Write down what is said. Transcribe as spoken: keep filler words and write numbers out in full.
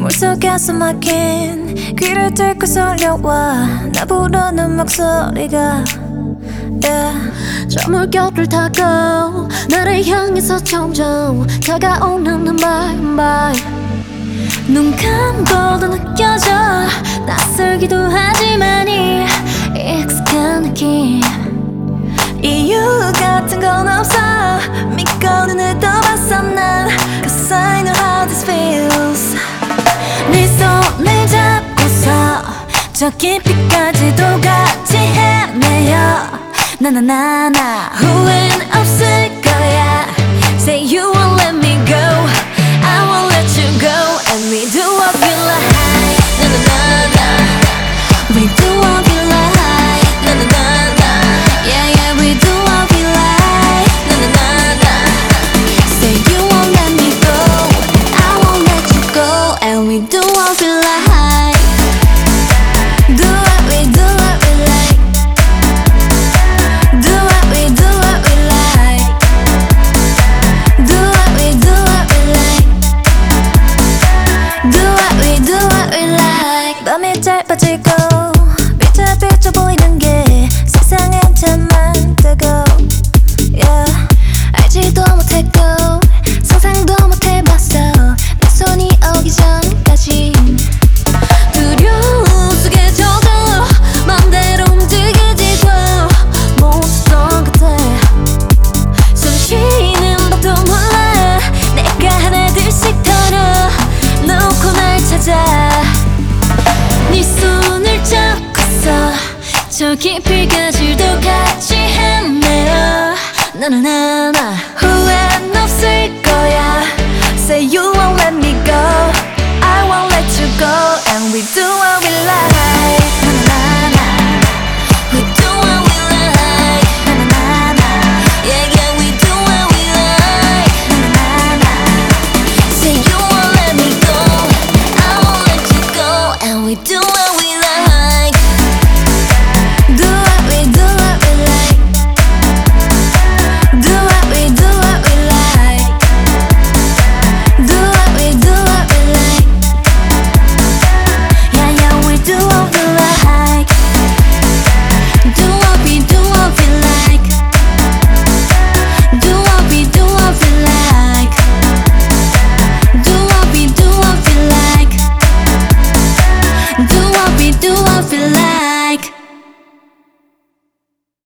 물속에서 막힌 귀를 뚫고 설려와 나 부르는 목소리가 yeah. 저 물결을 타고 나를 향해서 점점 다가오는 말 말. 눈 감고도 느껴져 낯설기도 하지만 이 익숙한 느낌 이유 같은 건 없어 믿고 눈을 떠봤어 난 Cause I know how this feels 네 손을 잡고서 저 깊이까지도 같이 헤매요 나나나나 후회는 없을 거야 Say you won't let me go I won't let you go And we do what we like 나나나나 We do what we like 나나나나 Yeah yeah we do what we like 나나나나 Say you won't let me go I won't let you go And we do what we like Do what we do what we like Do what we do what we like Do what we do what we like Do what we do what we like 밤이 짧아지고 비춰비춰 보이는 게 세상엔 참 많다고 yeah. 알지도 못했고 상상도 못해봤어 내 손이 오기 전까지 두려움 속에 젖어 맘대로 움직이지도 못했던 그때 숨 쉬는 법도 몰라 내가 하나둘씩 털어 놓고 날 찾아 네 손을 잡고서 저 깊이까지도 같이 헤매어 나나나나 후회는 없을 거야 Say you won't let me go I won't let you go And we do what we like